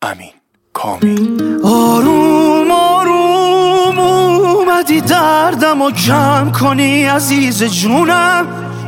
امین کامی. آروم آروم اومدی دردم و کم کنی عزیز جونم،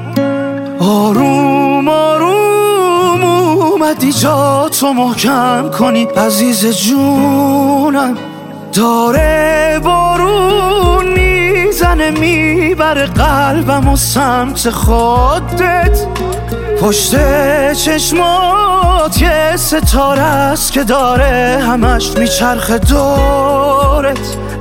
آروم آروم اومدی جاتو محکم کنی عزیز جونم. داره بارون میزنه میبره قلبم و سمت خودت، پشت چشمات یه ستاره است که داره همش میچرخه دورت.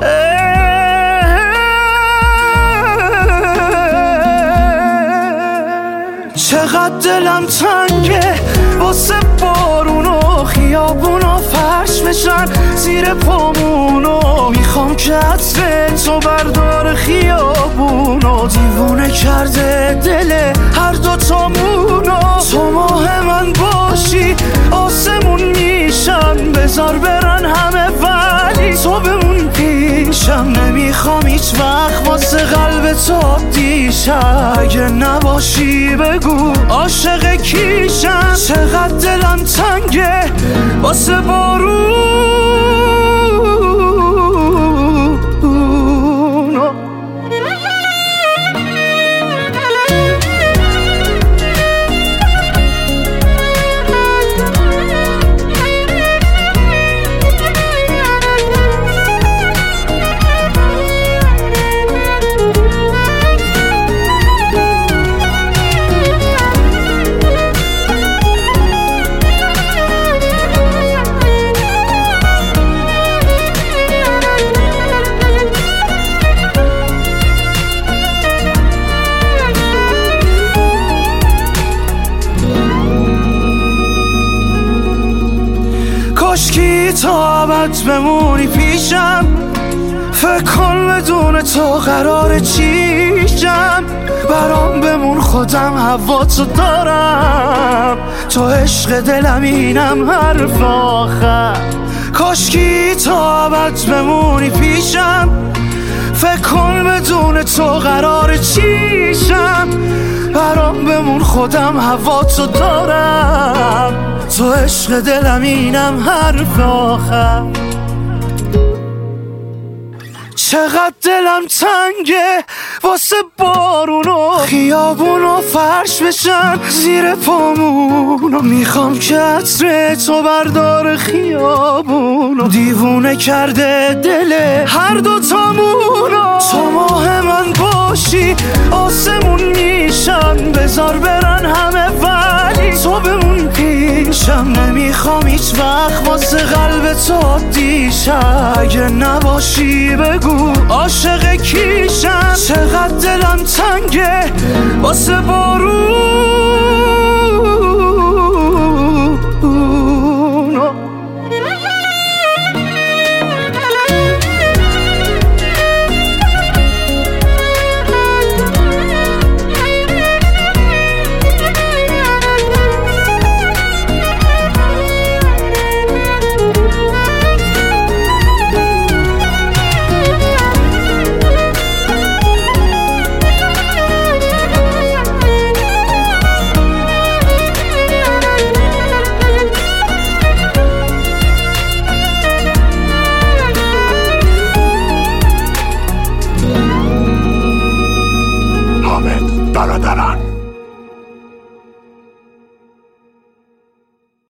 چقدر دلم تنگه واسه بارون و خیابون و فرش بشن زیر پامونو، میخوام که عطر تو بردار خیابونو، دیوونه کرده دل هر دوتامونو. تو ماه من باشی آسمون میشم، بذار برن همه ولی تو بمون پیشم. نمیخوام هیچ وقت واسه قلب تو دیشم، اگه نباشی بگو عاشق کیشم. چقدر دلم تنگه واسه بارون. کاشکی تا ابد بمونی پیشم، فکر کن بدون تو قرار چیشم. برام بمون خودم هواتو دارم، تو عشق دلم اینم حرف آخر. کاشکی تا ابد بمونی پیشم، فکر کن بدون تو قرار چیشم. برام بمون خودم هواتو دارم، تو عشق دلم اینم حرف آخر. چقدر دلم تنگه واسه بارون و خیابون و فرش بشن زیر پامونو، میخوام که عطر تو بردار خیابونو، دیوونه کرده دل هر دوتامونو. تو ماه من باشی آسمون میشن، بذار برن همه ولی تو بمون پیشم. نمیخوام هیچ وقت واسه قلب تو دیشم، اگه نباشی بگو عاشق کیشم. چقدر دلم تنگه واسه بارون.